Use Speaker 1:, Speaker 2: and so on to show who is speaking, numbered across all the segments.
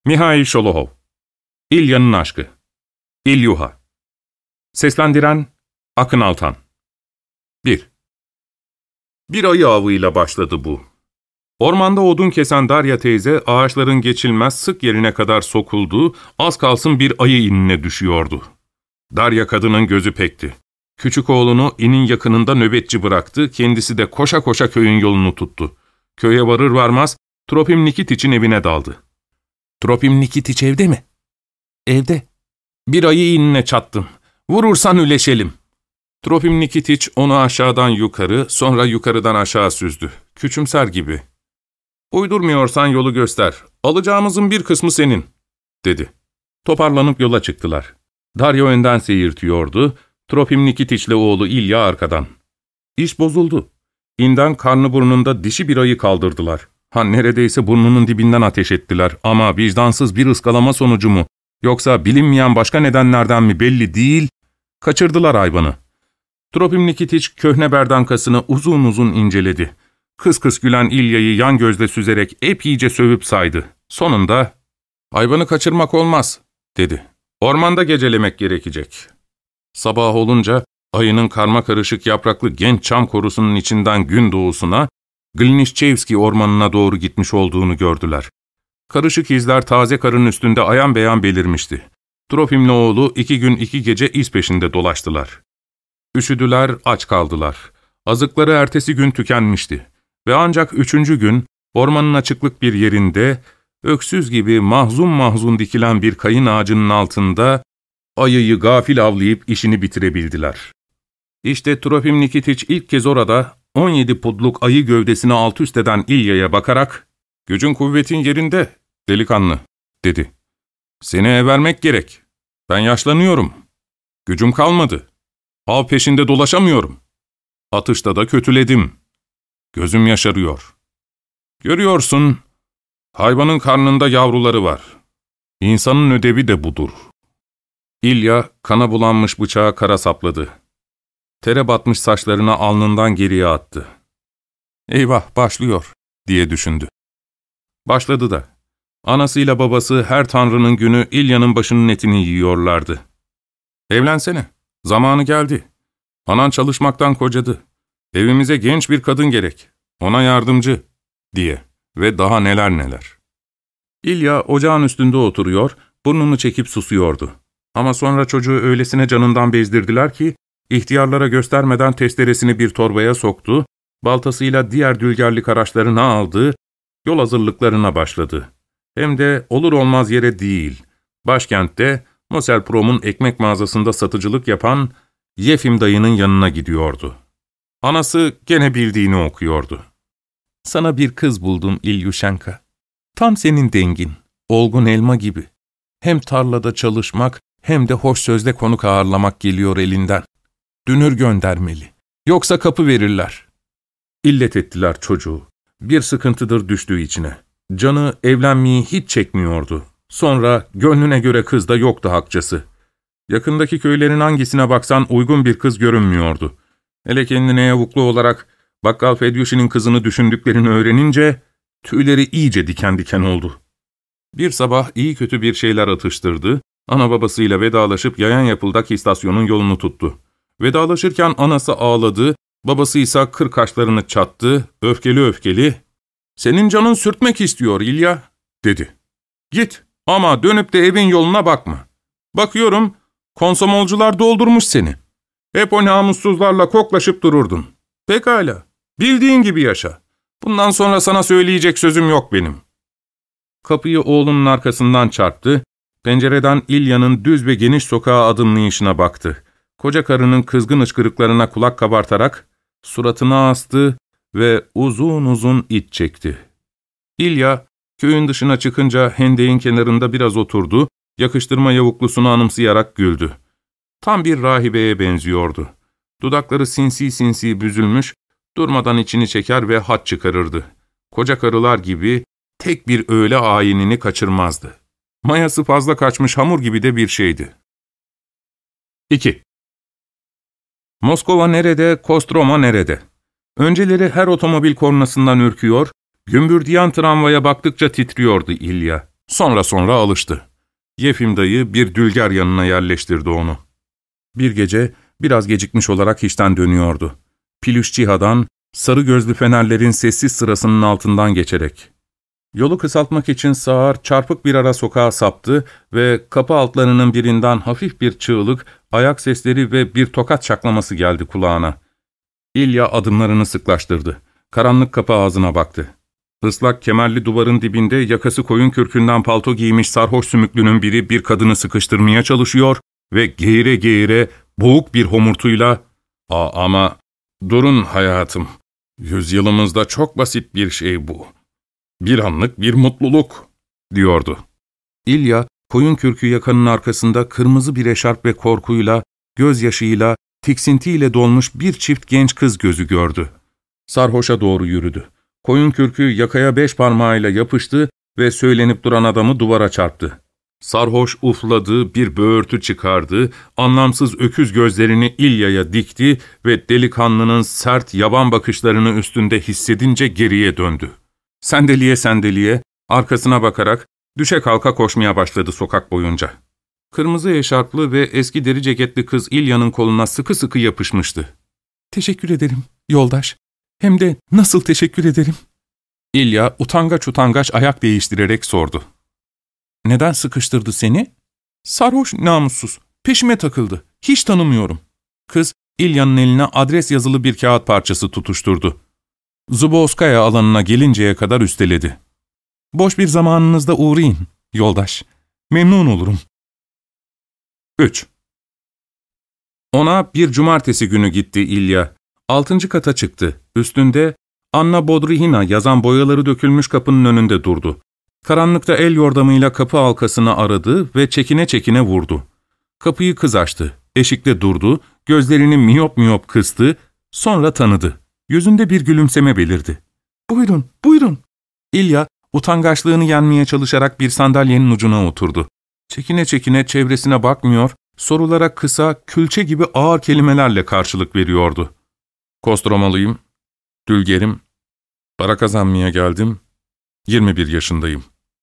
Speaker 1: Mihail Şolohov. İlya'nın aşkı. İlyuha. Seslendiren Akın Altan. 1. Bir ayı avıyla başladı bu. Ormanda odun kesen Darya teyze ağaçların geçilmez sık yerine kadar sokulduğu, az kalsın bir ayı inine düşüyordu. Darya kadının gözü pekti. Küçük oğlunu inin yakınında nöbetçi bıraktı, kendisi de koşa koşa köyün yolunu tuttu. Köye varır varmaz Tropim Nikitiç'in evine daldı. ''Tropim Nikitiç evde mi?'' ''Evde. Bir ayı inine çattım. Vurursan üleşelim.'' Tropim Nikitiç onu aşağıdan yukarı, sonra yukarıdan aşağı süzdü. Küçümser gibi. ''Uydurmuyorsan yolu göster. Alacağımızın bir kısmı senin.'' dedi. Toparlanıp yola çıktılar. Darya önden seyirtiyordu. Tropim Nikitiç'le oğlu İlya arkadan. İş bozuldu. İnden karnı burnunda dişi bir ayı kaldırdılar. Neredeyse burnunun dibinden ateş ettiler ama vicdansız bir ıskalama sonucu mu, yoksa bilinmeyen başka nedenlerden mi belli değil, kaçırdılar hayvanı. Tropim Nikitiç köhne berdankasını uzun uzun inceledi. Kıs kıs gülen İlya'yı yan gözle süzerek epeyce sövüp saydı. Sonunda, ''Hayvanı kaçırmak olmaz.'' dedi. ''Ormanda gecelemek gerekecek.'' Sabah olunca ayının karmakarışık yapraklı genç çam korusunun içinden gün doğusuna, Glinişçevski ormanına doğru gitmiş olduğunu gördüler. Karışık izler taze karın üstünde ayan beyan belirmişti. Tropim'le oğlu 2 gün 2 gece iz peşinde dolaştılar. Üşüdüler, aç kaldılar. Azıkları ertesi gün tükenmişti. Ve ancak 3. gün ormanın açıklık bir yerinde, öksüz gibi mahzun mahzun dikilen bir kayın ağacının altında ayıyı gafil avlayıp işini bitirebildiler. İşte Tropim Nikitiç ilk kez orada 17 pudluk ayı gövdesini alt üst eden İlya'ya bakarak, ''Gücün kuvvetin yerinde, delikanlı.'' dedi. ''Seni evermek gerek. Ben yaşlanıyorum. Gücüm kalmadı. Av peşinde dolaşamıyorum. Atışta da kötüledim. Gözüm yaşarıyor. Görüyorsun, hayvanın karnında yavruları var. İnsanın ödevi de budur.'' İlya kana bulanmış bıçağı kara sapladı. Tere batmış saçlarını alnından geriye attı. ''Eyvah, başlıyor.'' diye düşündü. Başladı da. Anasıyla babası her tanrının günü İlya'nın başının etini yiyorlardı. ''Evlensene, zamanı geldi. Anan çalışmaktan kocadı. Evimize genç bir kadın gerek, ona yardımcı.'' diye ve daha neler neler. İlya ocağın üstünde oturuyor, burnunu çekip susuyordu. Ama sonra çocuğu öylesine canından bezdirdiler ki, ihtiyarlara göstermeden testeresini bir torbaya soktu, baltasıyla diğer dülgerlik araçlarını aldı, yol hazırlıklarına başladı. Hem de olur olmaz yere değil, başkentte Moselprom'un ekmek mağazasında satıcılık yapan Yefim dayının yanına gidiyordu. Anası gene bildiğini okuyordu. ''Sana bir kız buldum İlyuşenka. Tam senin dengin, olgun elma gibi. Hem tarlada çalışmak hem de hoş sözle konuk ağırlamak geliyor elinden. Dünür göndermeli. Yoksa kapı verirler.'' İllet ettiler çocuğu. Bir sıkıntıdır düştüğü içine. Canı evlenmeyi hiç çekmiyordu. Sonra gönlüne göre kız da yoktu hakçası. Yakındaki köylerin hangisine baksan uygun bir kız görünmüyordu. Hele kendine yavuklu olarak Bakkal Fedyuşi'nin kızını düşündüklerini öğrenince tüyleri iyice diken diken oldu. Bir sabah iyi kötü bir şeyler atıştırdı, ana babasıyla vedalaşıp yayan yapıldak istasyonun yolunu tuttu. Vedalaşırken anası ağladı, babası ise kır kaşlarını çattı, öfkeli öfkeli, ''Senin canın sürtmek istiyor İlya.'' dedi. ''Git ama dönüp de evin yoluna bakma. Bakıyorum, konsomolcular doldurmuş seni. Hep o namussuzlarla koklaşıp dururdun. Pekala, bildiğin gibi yaşa. Bundan sonra sana söyleyecek sözüm yok benim.'' Kapıyı oğlunun arkasından çarptı, pencereden İlya'nın düz ve geniş sokağa adımlayışına baktı. Koca karının kızgın hıçkırıklarına kulak kabartarak suratına astı ve uzun uzun iç çekti. İlya, köyün dışına çıkınca hendeğin kenarında biraz oturdu, yakıştırma yavuklusunu anımsayarak güldü. Tam bir rahibeye benziyordu. Dudakları sinsi sinsi büzülmüş, durmadan içini çeker ve hat çıkarırdı. Koca karılar gibi tek bir öğle ayinini kaçırmazdı. Mayası fazla kaçmış hamur gibi de bir şeydi. 2. Moskova nerede, Kostroma nerede? Önceleri her otomobil kornasından ürküyor, gümbürdiyen tramvaya baktıkça titriyordu İlya. Sonra alıştı. Yefim dayı bir dülger yanına yerleştirdi onu. Bir gece biraz gecikmiş olarak işten dönüyordu. Pilüş Ciha'dan, sarı gözlü fenerlerin sessiz sırasının altından geçerek. Yolu kısaltmak için sağır, çarpık bir ara sokağa saptı ve kapı altlarının birinden hafif bir çığlık, ayak sesleri ve bir tokat çaklaması geldi kulağına. İlya adımlarını sıklaştırdı. Karanlık kapı ağzına baktı. Islak kemerli duvarın dibinde yakası koyun kürkünden palto giymiş sarhoş sümüklünün biri bir kadını sıkıştırmaya çalışıyor ve geğire geğire boğuk bir homurtuyla Ama durun hayatım, yüzyılımızda çok basit bir şey bu. Bir anlık bir mutluluk," diyordu. İlya, koyun kürkü yakanın arkasında kırmızı bir eşarp ve korkuyla, gözyaşıyla, tiksintiyle dolmuş bir çift genç kız gözü gördü. Sarhoşa doğru yürüdü. Koyun kürkü yakaya 5 parmağıyla yapıştı ve söylenip duran adamı duvara çarptı. Sarhoş ufladı, bir böğürtü çıkardı, anlamsız öküz gözlerini İlya'ya dikti ve delikanlının sert yaban bakışlarını üstünde hissedince geriye döndü. Sendeliye, arkasına bakarak düşe kalka koşmaya başladı sokak boyunca. Kırmızı eşarplı ve eski deri ceketli kız İlya'nın koluna sıkı sıkı yapışmıştı. "Teşekkür ederim, yoldaş. Hem de nasıl teşekkür ederim?" İlya utangaç ayak değiştirerek sordu. "Neden sıkıştırdı seni?" "Sarhoş, namussuz. Peşime takıldı. Hiç tanımıyorum." Kız, İlya'nın eline adres yazılı bir kağıt parçası tutuşturdu. Zubovskaya alanına gelinceye kadar üsteledi. "Boş bir zamanınızda uğrayın, yoldaş. Memnun olurum." 3. Ona bir cumartesi günü gitti İlya. 6. kata çıktı. Üstünde Anna Bodrihina yazan boyaları dökülmüş kapının önünde durdu. Karanlıkta el yordamıyla kapı halkasını aradı ve çekine çekine vurdu. Kapıyı kız açtı. Eşikte durdu, gözlerini miyop kıstı, sonra tanıdı. Yüzünde bir gülümseme belirdi. Buyurun. İlya, utangaçlığını yenmeye çalışarak bir sandalyenin ucuna oturdu. Çekine çekine çevresine bakmıyor, sorulara kısa, külçe gibi ağır kelimelerle karşılık veriyordu. "Kostromalıyım, dülgerim, para kazanmaya geldim, 21 yaşındayım."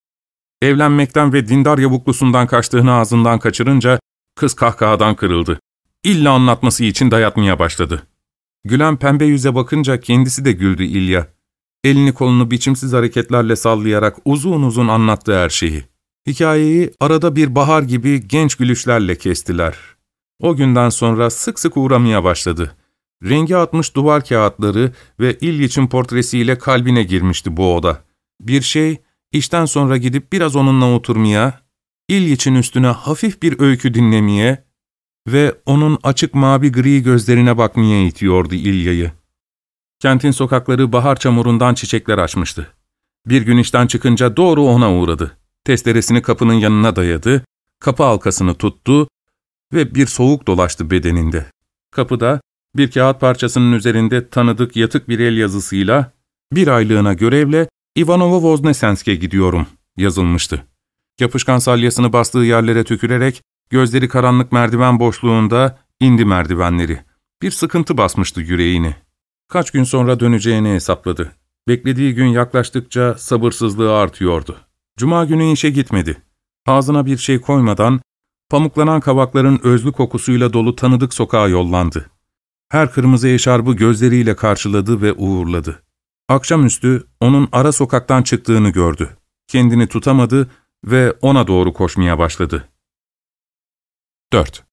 Speaker 1: Evlenmekten ve dindar yavuklusundan kaçtığını ağzından kaçırınca kız kahkahadan kırıldı. İlla anlatması için dayatmaya başladı. Gülen pembe yüze bakınca kendisi de güldü İlya. Elini kolunu biçimsiz hareketlerle sallayarak uzun anlattı her şeyi. Hikayeyi arada bir bahar gibi genç gülüşlerle kestiler. O günden sonra sık sık uğramaya başladı. Rengi atmış duvar kağıtları ve İlyiç'in portresiyle kalbine girmişti bu oda. Bir şey, işten sonra gidip biraz onunla oturmaya, İlyiç'in üstüne hafif bir öykü dinlemeye ve onun açık mavi gri gözlerine bakmaya itiyordu İlya'yı. Kentin sokakları bahar çamurundan çiçekler açmıştı. Bir gün işten çıkınca doğru ona uğradı. Testeresini kapının yanına dayadı, kapı halkasını tuttu ve bir soğuk dolaştı bedeninde. Kapıda bir kağıt parçasının üzerinde tanıdık yatık bir el yazısıyla "Bir aylığına görevle Ivanovo-Voznesensk'e gidiyorum" yazılmıştı. Yapışkan salyasını bastığı yerlere tükürerek gözleri karanlık merdiven boşluğunda indi merdivenleri. Bir sıkıntı basmıştı yüreğini. Kaç gün sonra döneceğini hesapladı. Beklediği gün yaklaştıkça sabırsızlığı artıyordu. Cuma günü işe gitmedi. Ağzına bir şey koymadan, pamuklanan kavakların özlü kokusuyla dolu tanıdık sokağa yollandı. Her kırmızı eşarbı gözleriyle karşıladı ve uğurladı. Akşamüstü onun ara sokaktan çıktığını gördü. Kendini tutamadı ve ona doğru koşmaya başladı. 4.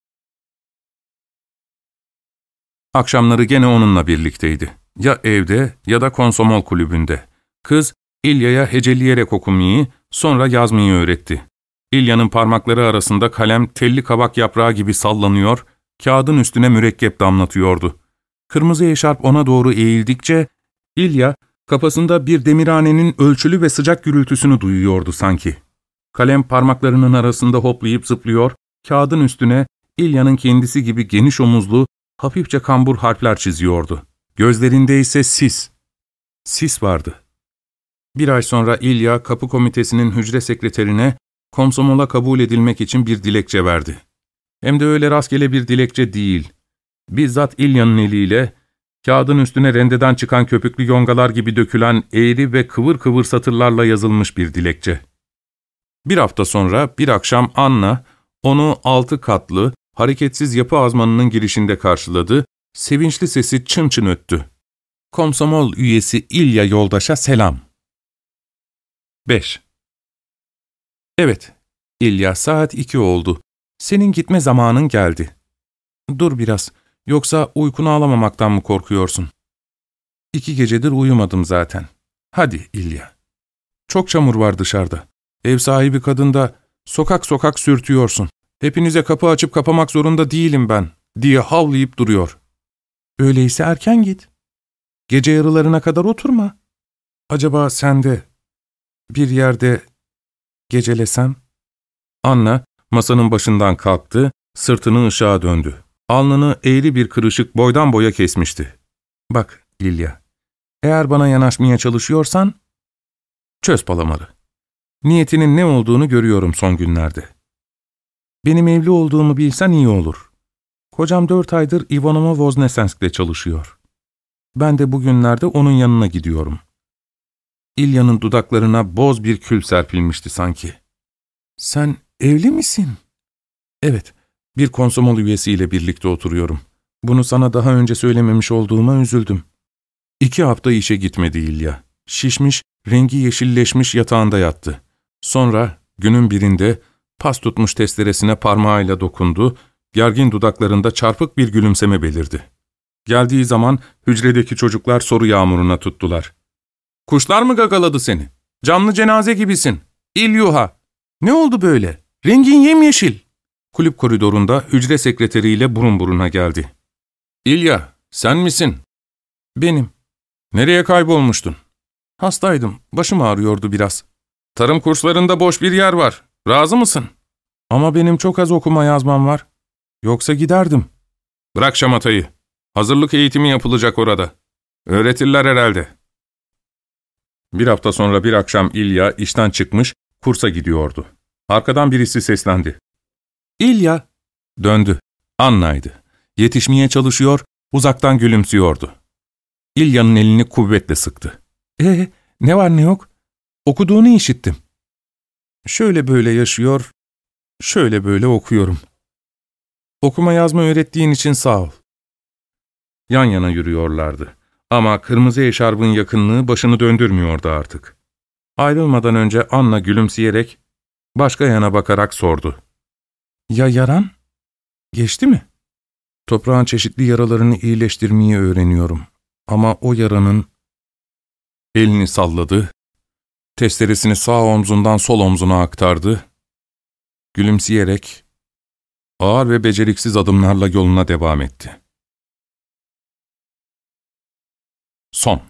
Speaker 1: Akşamları gene onunla birlikteydi. Ya evde ya da konsomol kulübünde. Kız, İlya'ya heceleyerek okumayı, sonra yazmayı öğretti. İlya'nın parmakları arasında kalem telli kabak yaprağı gibi sallanıyor, kağıdın üstüne mürekkep damlatıyordu. Kırmızı eşarp ona doğru eğildikçe, İlya, kafasında bir demirhanenin ölçülü ve sıcak gürültüsünü duyuyordu sanki. Kalem parmaklarının arasında hoplayıp zıplıyor, kağıdın üstüne İlya'nın kendisi gibi geniş omuzlu, hafifçe kambur harfler çiziyordu. Gözlerinde ise sis. Sis vardı. Bir ay sonra İlya, kapı komitesinin hücre sekreterine komsomola kabul edilmek için bir dilekçe verdi. Hem de öyle rastgele bir dilekçe değil. Bizzat İlya'nın eliyle, kağıdın üstüne rendeden çıkan köpüklü yongalar gibi dökülen eğri ve kıvır kıvır satırlarla yazılmış bir dilekçe. Bir hafta sonra bir akşam Anna, onu 6 katlı, hareketsiz yapı azmanının girişinde karşıladı, sevinçli sesi çın çın öttü. Komsomol üyesi İlya yoldaşa selam. 5. Evet, İlya, saat 2 oldu. Senin gitme zamanın geldi. Dur biraz, yoksa uykunu alamamaktan mı korkuyorsun? 2 gecedir uyumadım zaten. Hadi İlya. Çok çamur var dışarıda. Ev sahibi kadın da sokak sokak sürtüyorsun. Hepinize kapı açıp kapamak zorunda değilim ben, diye havlayıp duruyor. Öyleyse erken git. Gece yarılarına kadar oturma. Acaba sen de bir yerde gecelesem? Anna masanın başından kalktı, sırtını ışığa döndü. Alnını eğri bir kırışık boydan boya kesmişti. Bak İlya, eğer bana yanaşmaya çalışıyorsan, çöz palamarı. Niyetinin ne olduğunu görüyorum son günlerde. Benim evli olduğumu bilsen iyi olur. Kocam 4 aydır Ivanova Voznesensk'te çalışıyor. Ben de bugünlerde onun yanına gidiyorum. İlya'nın dudaklarına boz bir kül serpilmişti sanki. Sen evli misin? Evet, bir konsomol üyesiyle birlikte oturuyorum. Bunu sana daha önce söylememiş olduğuma üzüldüm. 2 hafta işe gitmedi İlya. Şişmiş, rengi yeşilleşmiş yatağında yattı. Sonra günün birinde pas tutmuş testeresine parmağıyla dokundu, gergin dudaklarında çarpık bir gülümseme belirdi. Geldiği zaman hücredeki çocuklar soru yağmuruna tuttular. ''Kuşlar mı gagaladı seni? Canlı cenaze gibisin. İlyuha! Ne oldu böyle? Rengin yemyeşil.'' Kulüp koridorunda hücre sekreteriyle burun buruna geldi. ''İlya, sen misin?'' ''Benim.'' ''Nereye kaybolmuştun?'' ''Hastaydım, başım ağrıyordu biraz.'' ''Tarım kurslarında boş bir yer var. Razı mısın?'' ''Ama benim çok az okuma yazmam var. Yoksa giderdim.'' ''Bırak şamatayı. Hazırlık eğitimi yapılacak orada. Öğretirler herhalde.'' Bir hafta sonra bir akşam İlya işten çıkmış, kursa gidiyordu. Arkadan birisi seslendi. ''İlya!'' Döndü. Anna'ydı. Yetişmeye çalışıyor, uzaktan gülümsüyordu. İlya'nın elini kuvvetle sıktı. Ne var ne yok? Okuduğunu işittim. Şöyle böyle yaşıyor, şöyle böyle okuyorum. Okuma yazma öğrettiğin için sağ ol. Yan yana yürüyorlardı. Ama kırmızı eşarbın yakınlığı başını döndürmüyordu artık. Ayrılmadan önce Anna gülümseyerek, başka yana bakarak sordu. ''Ya yaran? Geçti mi?'' ''Toprağın çeşitli yaralarını iyileştirmeyi öğreniyorum. Ama o yaranın...'' Elini salladı, testeresini sağ omzundan sol omzuna aktardı. Gülümseyerek, ağır ve beceriksiz adımlarla yoluna devam etti. Son.